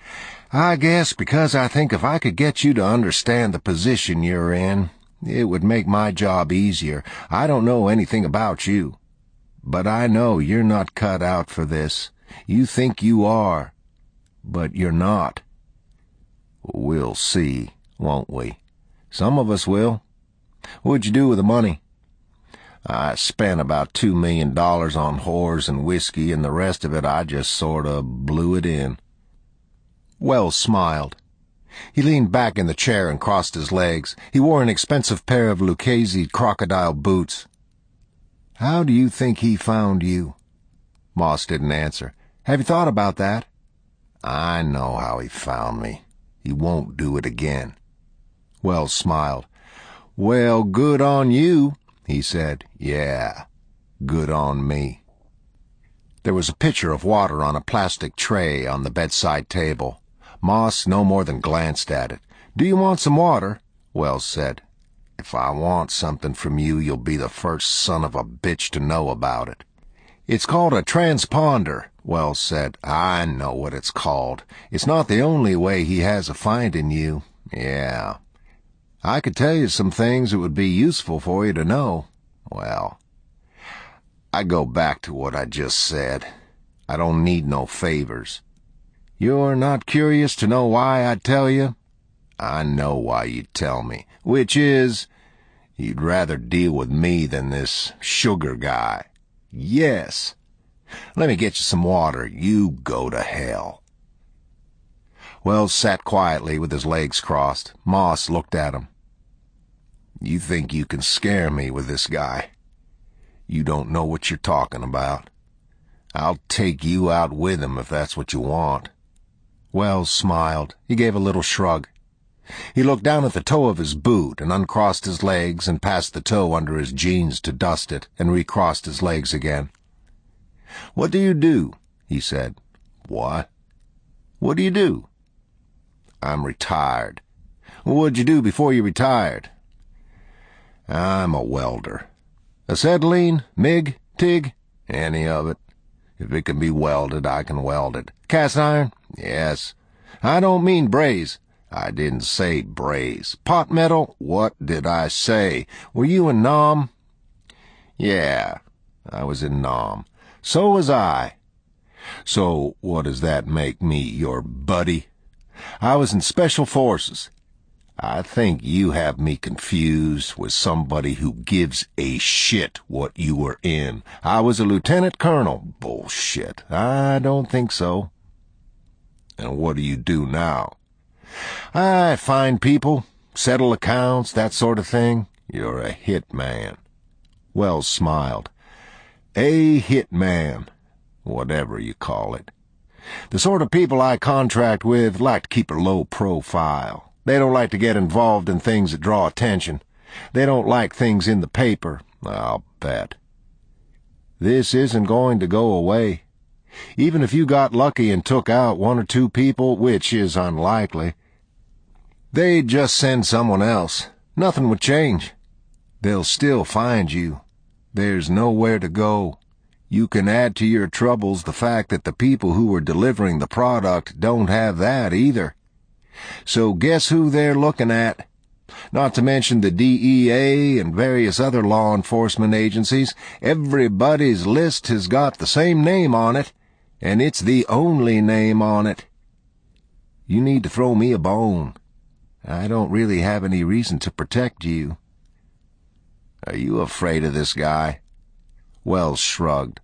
I guess because I think if I could get you to understand the position you're in, it would make my job easier. I don't know anything about you, but I know you're not cut out for this. You think you are, but you're not. We'll see, won't we? Some of us will. What'd you do with the money? I spent about $2 million on whores and whiskey, and the rest of it I just sort of blew it in. Wells smiled. He leaned back in the chair and crossed his legs. He wore an expensive pair of Lucchese crocodile boots. How do you think he found you? Moss didn't answer. Have you thought about that? I know how he found me. He won't do it again. Wells smiled. Well, good on you, he said. Yeah, good on me. There was a pitcher of water on a plastic tray on the bedside table. Moss no more than glanced at it. Do you want some water? Wells said. If I want something from you, you'll be the first son of a bitch to know about it. It's called a transponder, Wells said. I know what it's called. It's not the only way he has of finding you. Yeah. I could tell you some things that would be useful for you to know. Well, I go back to what I just said. I don't need no favors. You're not curious to know why I tell you? I know why you'd tell me, which is, you'd rather deal with me than this sugar guy. Yes. Let me get you some water. You go to hell. Wells sat quietly with his legs crossed. Moss looked at him. You think you can scare me with this guy? You don't know what you're talking about. I'll take you out with him if that's what you want. Wells smiled. He gave a little shrug. He looked down at the toe of his boot and uncrossed his legs and passed the toe under his jeans to dust it and recrossed his legs again. What do you do? He said. What? What do you do? I'm retired. What'd you do before you retired? I'm a welder. Acetylene, MIG, TIG, any of it. If it can be welded, I can weld it. Cast iron? Yes. I don't mean braze. I didn't say braze. Pot metal? What did I say? Were you in Nam? Yeah, I was in Nam. So was I. So what does that make me, your buddy? I was in Special Forces. I think you have me confused with somebody who gives a shit what you were in. I was a lieutenant colonel. Bullshit. I don't think so. And what do you do now? I find people, settle accounts, that sort of thing. You're a hit man. Wells smiled. A hit man, whatever you call it. The sort of people I contract with like to keep a low profile. They don't like to get involved in things that draw attention. They don't like things in the paper, I'll bet. This isn't going to go away. Even if you got lucky and took out one or two people, which is unlikely, they'd just send someone else. Nothing would change. They'll still find you. There's nowhere to go. You can add to your troubles the fact that the people who are delivering the product don't have that either. So guess who they're looking at? Not to mention the DEA and various other law enforcement agencies. Everybody's list has got the same name on it, and it's the only name on it. You need to throw me a bone. I don't really have any reason to protect you. Are you afraid of this guy? Wells shrugged.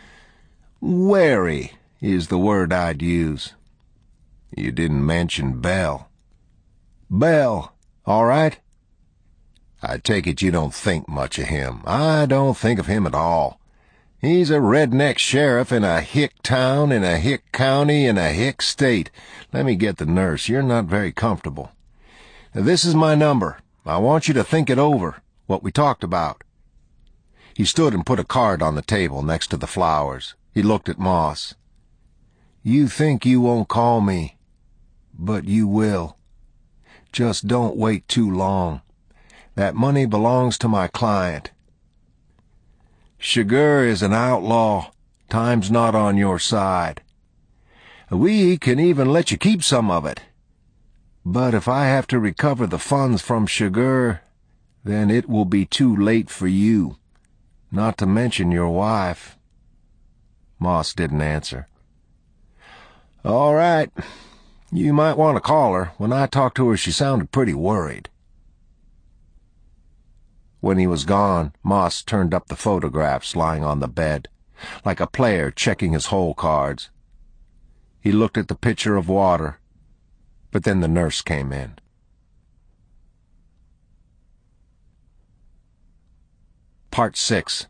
Wary is the word I'd use. You didn't mention Bell. Bell, all right? I take it you don't think much of him. I don't think of him at all. He's a redneck sheriff in a hick town, in a hick county, in a hick state. Let me get the nurse. You're not very comfortable. This is my number. I want you to think it over, what we talked about. He stood and put a card on the table next to the flowers. He looked at Moss. You think you won't call me, but you will. Just don't wait too long. That money belongs to my client. Chigurh is an outlaw. Time's not on your side. We can even let you keep some of it. But if I have to recover the funds from Chigurh, then it will be too late for you, not to mention your wife." Moss didn't answer. "All right. You might want to call her. When I talked to her, she sounded pretty worried." When he was gone, Moss turned up the photographs lying on the bed, like a player checking his hole cards. He looked at the pitcher of water, but then the nurse came in. Part 6.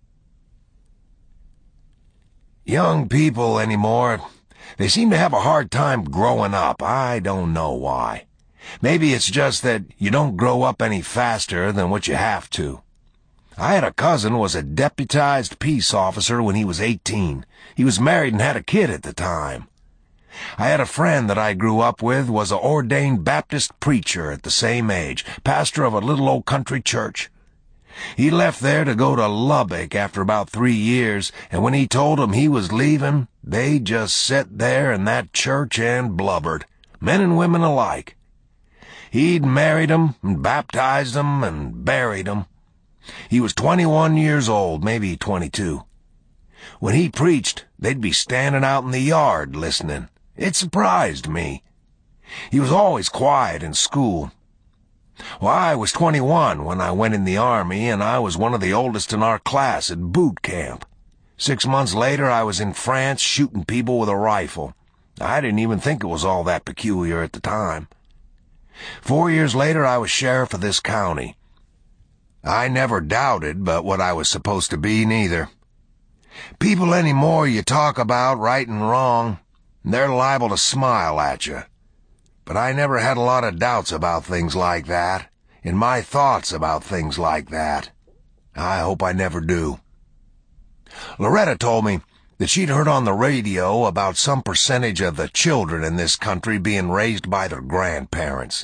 Young people anymore, they seem to have a hard time growing up. I don't know why. Maybe it's just that you don't grow up any faster than what you have to. I had a cousin who was a deputized peace officer when he was 18. He was married and had a kid at the time. I had a friend that I grew up with was a ordained Baptist preacher at the same age, pastor of a little old country church. He left there to go to Lubbock after about 3 years, and when he told them he was leaving, they just sat there in that church and blubbered, men and women alike. He'd married 'em and baptized 'em and buried 'em. He was 21 years old, maybe 22. When he preached, they'd be standing out in the yard listening. It surprised me. He was always quiet in school. Well, I was 21 when I went in the Army, and I was one of the oldest in our class at boot camp. 6 months later, I was in France shooting people with a rifle. I didn't even think it was all that peculiar at the time. 4 years later, I was sheriff of this county. I never doubted but what I was supposed to be, neither. People anymore you talk about right and wrong, they're liable to smile at you. But I never had a lot of doubts about things like that, in my thoughts about things like that. I hope I never do. Loretta told me that she'd heard on the radio about some percentage of the children in this country being raised by their grandparents.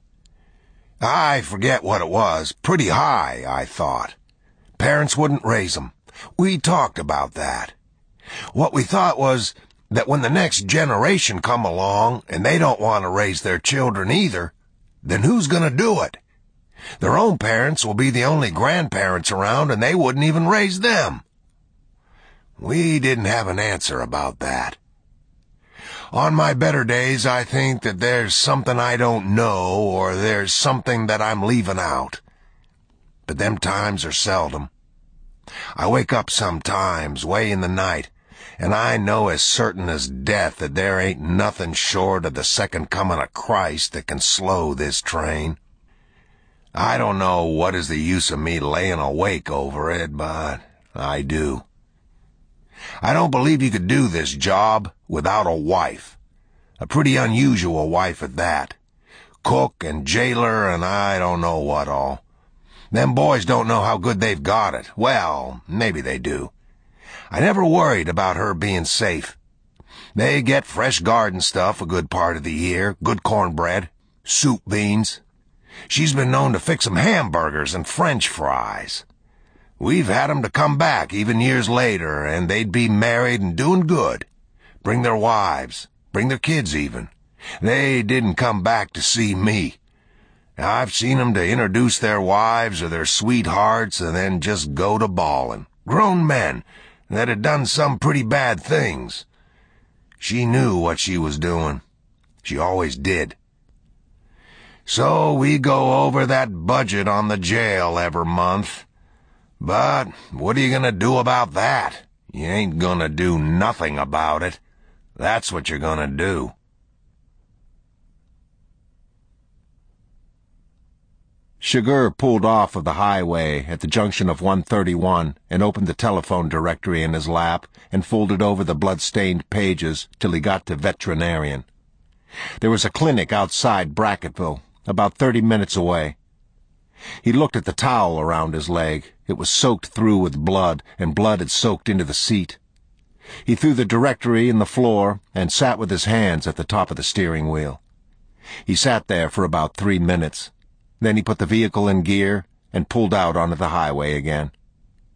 I forget what it was. Pretty high, I thought. Parents wouldn't raise them. We talked about that. What we thought was that when the next generation come along and they don't want to raise their children either, then who's going to do it? Their own parents will be the only grandparents around and they wouldn't even raise them. We didn't have an answer about that. On my better days, I think that there's something I don't know or there's something that I'm leaving out. But them times are seldom. I wake up sometimes, way in the night, and I know as certain as death that there ain't nothing short of the second coming of Christ that can slow this train. I don't know what is the use of me laying awake over it, but I do. I don't believe you could do this job without a wife. A pretty unusual wife at that. Cook and jailer and I don't know what all. Them boys don't know how good they've got it. Well, maybe they do. I never worried about her being safe. They get fresh garden stuff a good part of the year, good cornbread, soup beans. She's been known to fix 'em hamburgers and French fries. We've had 'em to come back even years later, and they'd be married and doing good. Bring their wives, bring their kids even. They didn't come back to see me. I've seen 'em to introduce their wives or their sweethearts and then just go to bawling. Grown men that had done some pretty bad things. She knew what she was doing. She always did. So we go over that budget on the jail every month. But what are you gonna do about that? You ain't gonna do nothing about it. That's what you're gonna do. Chigurh pulled off of the highway at the junction of 131 and opened the telephone directory in his lap and folded over the blood-stained pages till he got to veterinarian. There was a clinic outside Brackettville, about 30 minutes away. He looked at the towel around his leg. It was soaked through with blood, and blood had soaked into the seat. He threw the directory in the floor and sat with his hands at the top of the steering wheel. He sat there for about 3 minutes. Then he put the vehicle in gear and pulled out onto the highway again.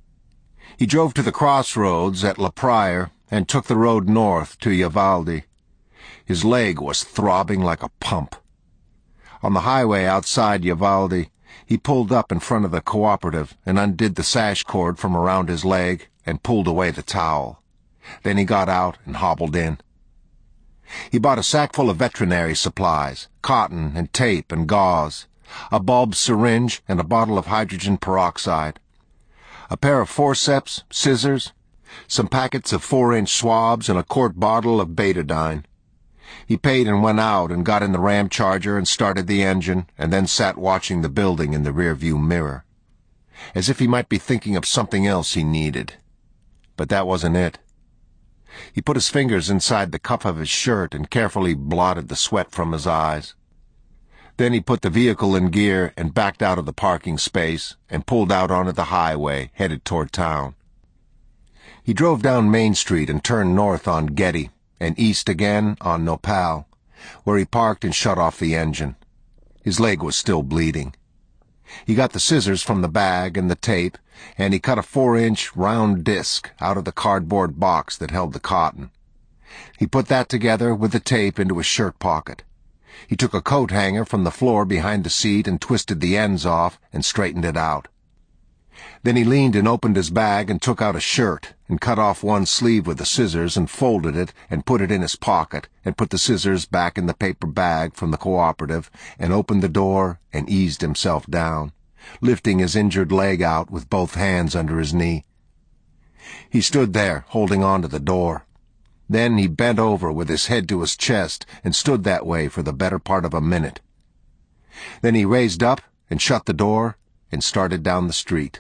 He drove to the crossroads at La Prairie and took the road north to Uvalde. His leg was throbbing like a pump. On the highway outside Uvalde, he pulled up in front of the cooperative and undid the sash cord from around his leg and pulled away the towel. Then he got out and hobbled in. He bought a sack full of veterinary supplies, cotton and tape and gauze, a bulb syringe and a bottle of hydrogen peroxide, a pair of forceps, scissors, some packets of 4-inch swabs, and a quart bottle of betadine. He paid and went out and got in the Ram Charger and started the engine, and then sat watching the building in the rearview mirror, as if he might be thinking of something else he needed. But that wasn't it. He put his fingers inside the cuff of his shirt and carefully blotted the sweat from his eyes. Then he put the vehicle in gear and backed out of the parking space and pulled out onto the highway, headed toward town. He drove down Main Street and turned north on Getty, and east again on Nopal, where he parked and shut off the engine. His leg was still bleeding. He got the scissors from the bag and the tape, and he cut a 4-inch round disc out of the cardboard box that held the cotton. He put that together with the tape into his shirt pocket. He took a coat hanger from the floor behind the seat and twisted the ends off and straightened it out. Then he leaned and opened his bag and took out a shirt and cut off one sleeve with the scissors and folded it and put it in his pocket and put the scissors back in the paper bag from the cooperative and opened the door and eased himself down, lifting his injured leg out with both hands under his knee. He stood there, holding on to the door. Then he bent over with his head to his chest and stood that way for the better part of a minute. Then he raised up and shut the door and started down the street.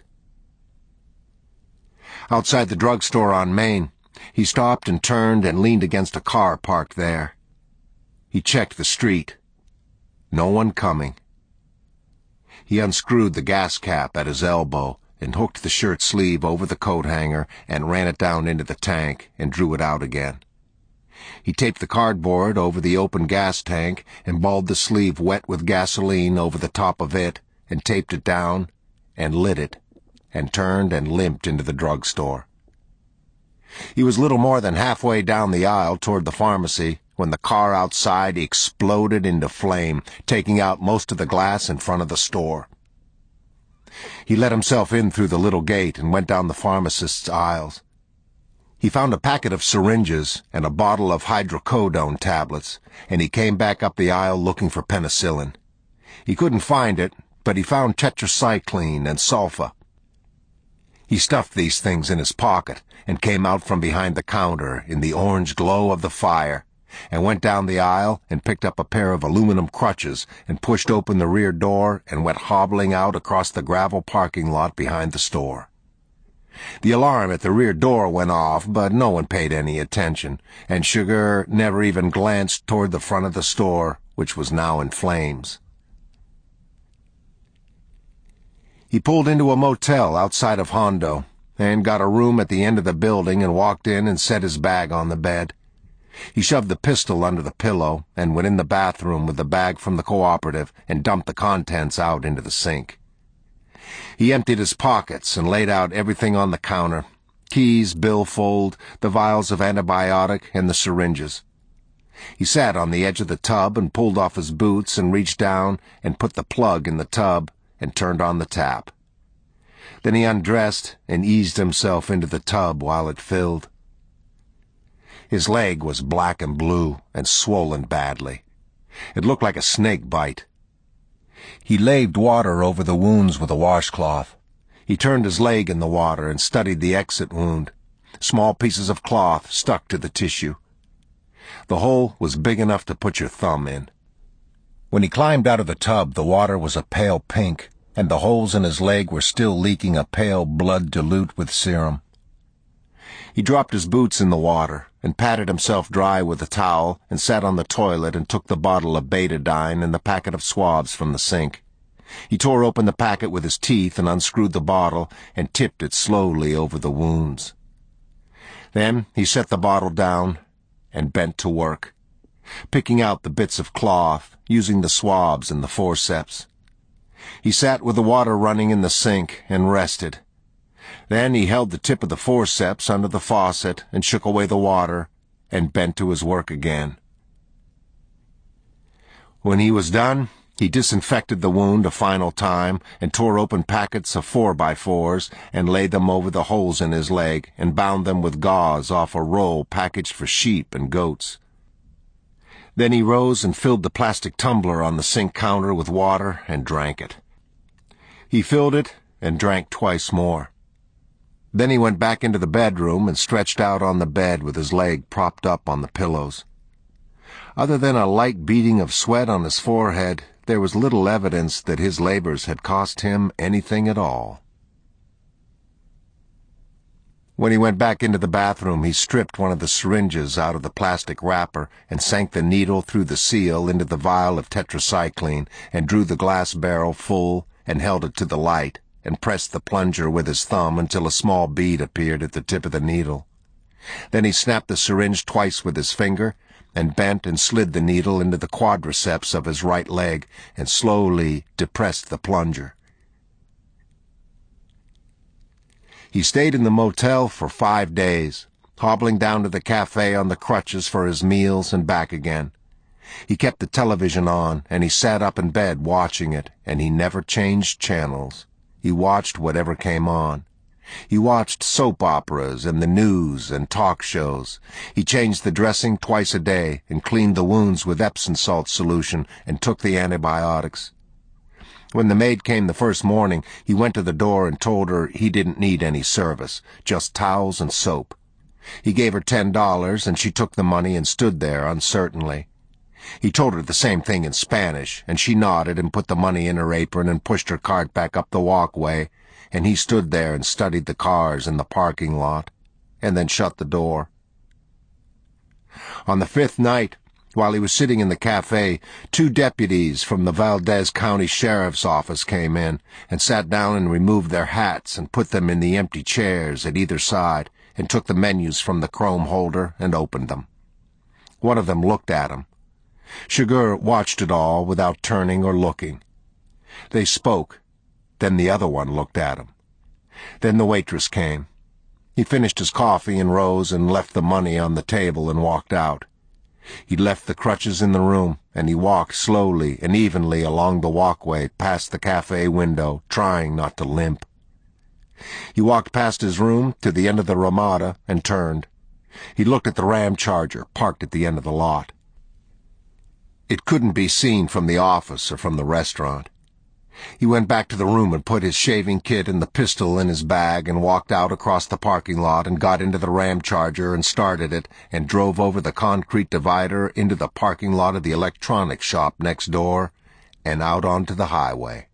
Outside the drugstore on Main, he stopped and turned and leaned against a car parked there. He checked the street. No one coming. He unscrewed the gas cap at his elbow and hooked the shirt sleeve over the coat hanger and ran it down into the tank and drew it out again. He taped the cardboard over the open gas tank and balled the sleeve wet with gasoline over the top of it and taped it down and lit it and turned and limped into the drugstore. He was little more than halfway down the aisle toward the pharmacy when the car outside exploded into flame, taking out most of the glass in front of the store. He let himself in through the little gate and went down the pharmacist's aisles. He found a packet of syringes and a bottle of hydrocodone tablets, and he came back up the aisle looking for penicillin. He couldn't find it, but he found tetracycline and sulfa. He stuffed these things in his pocket and came out from behind the counter in the orange glow of the fire, and went down the aisle and picked up a pair of aluminum crutches and pushed open the rear door and went hobbling out across the gravel parking lot behind the store. The alarm at the rear door went off, but no one paid any attention, and Sugar never even glanced toward the front of the store, which was now in flames. He pulled into a motel outside of Hondo and got a room at the end of the building and walked in and set his bag on the bed. He shoved the pistol under the pillow and went in the bathroom with the bag from the cooperative and dumped the contents out into the sink. He emptied his pockets and laid out everything on the counter: keys, billfold, the vials of antibiotic, and the syringes. He sat on the edge of the tub and pulled off his boots and reached down and put the plug in the tub and turned on the tap. Then he undressed and eased himself into the tub while it filled. His leg was black and blue and swollen badly. It looked like a snake bite. He laved water over the wounds with a washcloth. He turned his leg in the water and studied the exit wound. Small pieces of cloth stuck to the tissue. The hole was big enough to put your thumb in. When he climbed out of the tub, the water was a pale pink, and the holes in his leg were still leaking a pale blood dilute with serum. He dropped his boots in the water and patted himself dry with a towel and sat on the toilet and took the bottle of betadine and the packet of swabs from the sink. He tore open the packet with his teeth and unscrewed the bottle and tipped it slowly over the wounds. Then he set the bottle down and bent to work, picking out the bits of cloth, using the swabs and the forceps. He sat with the water running in the sink and rested. Then he held the tip of the forceps under the faucet and shook away the water and bent to his work again. When he was done, he disinfected the wound a final time and tore open packets of 4x4s and laid them over the holes in his leg and bound them with gauze off a roll packaged for sheep and goats. Then he rose and filled the plastic tumbler on the sink counter with water and drank it. He filled it and drank twice more. Then he went back into the bedroom and stretched out on the bed with his leg propped up on the pillows. Other than a light beading of sweat on his forehead, there was little evidence that his labors had cost him anything at all. When he went back into the bathroom, he stripped one of the syringes out of the plastic wrapper and sank the needle through the seal into the vial of tetracycline and drew the glass barrel full and held it to the light and pressed the plunger with his thumb until a small bead appeared at the tip of the needle. Then he snapped the syringe twice with his finger and bent and slid the needle into the quadriceps of his right leg and slowly depressed the plunger. He stayed in the motel for 5 days, hobbling down to the cafe on the crutches for his meals and back again. He kept the television on, and he sat up in bed watching it, and he never changed channels. He watched whatever came on. He watched soap operas and the news and talk shows. He changed the dressing twice a day and cleaned the wounds with Epsom salt solution and took the antibiotics. When the maid came the first morning, he went to the door and told her he didn't need any service, just towels and soap. He gave her $10, and she took the money and stood there uncertainly. He told her the same thing in Spanish, and she nodded and put the money in her apron and pushed her cart back up the walkway, and he stood there and studied the cars in the parking lot, and then shut the door. On the 5th night, while he was sitting in the cafe, 2 deputies from the Valdez County Sheriff's Office came in and sat down and removed their hats and put them in the empty chairs at either side and took the menus from the chrome holder and opened them. One of them looked at him. Chigurh watched it all without turning or looking. They spoke. Then the other one looked at him. Then the waitress came. He finished his coffee and rose and left the money on the table and walked out. He left the crutches in the room, and he walked slowly and evenly along the walkway past the cafe window, trying not to limp. He walked past his room to the end of the Ramada and turned. He looked at the Ram Charger parked at the end of the lot. It couldn't be seen from the office or from the restaurant. He went back to the room and put his shaving kit and the pistol in his bag and walked out across the parking lot and got into the Ram Charger and started it and drove over the concrete divider into the parking lot of the electronics shop next door and out onto the highway.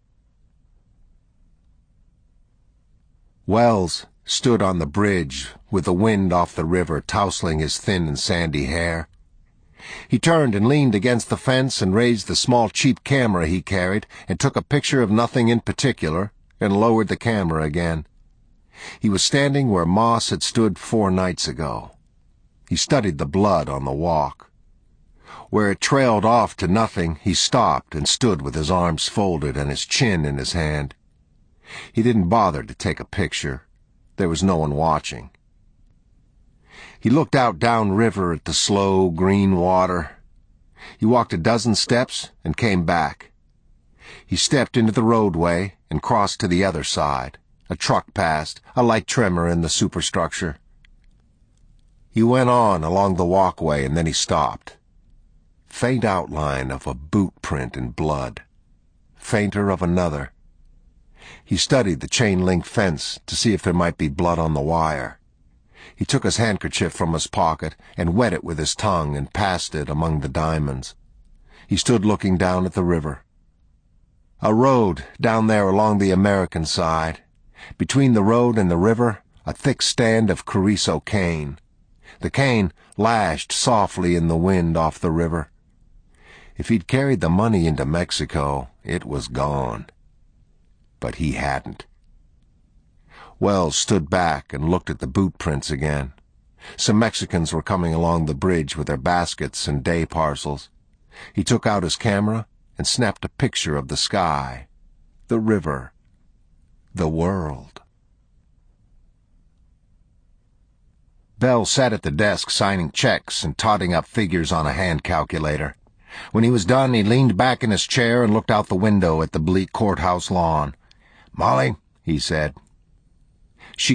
Wells stood on the bridge with the wind off the river tousling his thin and sandy hair. He turned and leaned against the fence and raised the small cheap camera he carried and took a picture of nothing in particular and lowered the camera again. He was standing where Moss had stood 4 nights ago. He studied the blood on the walk. Where it trailed off to nothing, he stopped and stood with his arms folded and his chin in his hand. He didn't bother to take a picture. There was no one watching. He looked out downriver at the slow, green water. He walked a dozen steps and came back. He stepped into the roadway and crossed to the other side. A truck passed, a light tremor in the superstructure. He went on along the walkway and then he stopped. Faint outline of a boot print in blood. Fainter of another. He studied the chain-link fence to see if there might be blood on the wire. He took his handkerchief from his pocket and wet it with his tongue and passed it among the diamonds. He stood looking down at the river. A road down there along the American side. Between the road and the river, a thick stand of Carrizo cane. The cane lashed softly in the wind off the river. If he'd carried the money into Mexico, it was gone. But he hadn't. Wells stood back and looked at the boot prints again. Some Mexicans were coming along the bridge with their baskets and day parcels. He took out his camera and snapped a picture of the sky, the river, the world. Bell sat at the desk signing checks and totting up figures on a hand calculator. When he was done, he leaned back in his chair and looked out the window at the bleak courthouse lawn. "Molly," he said,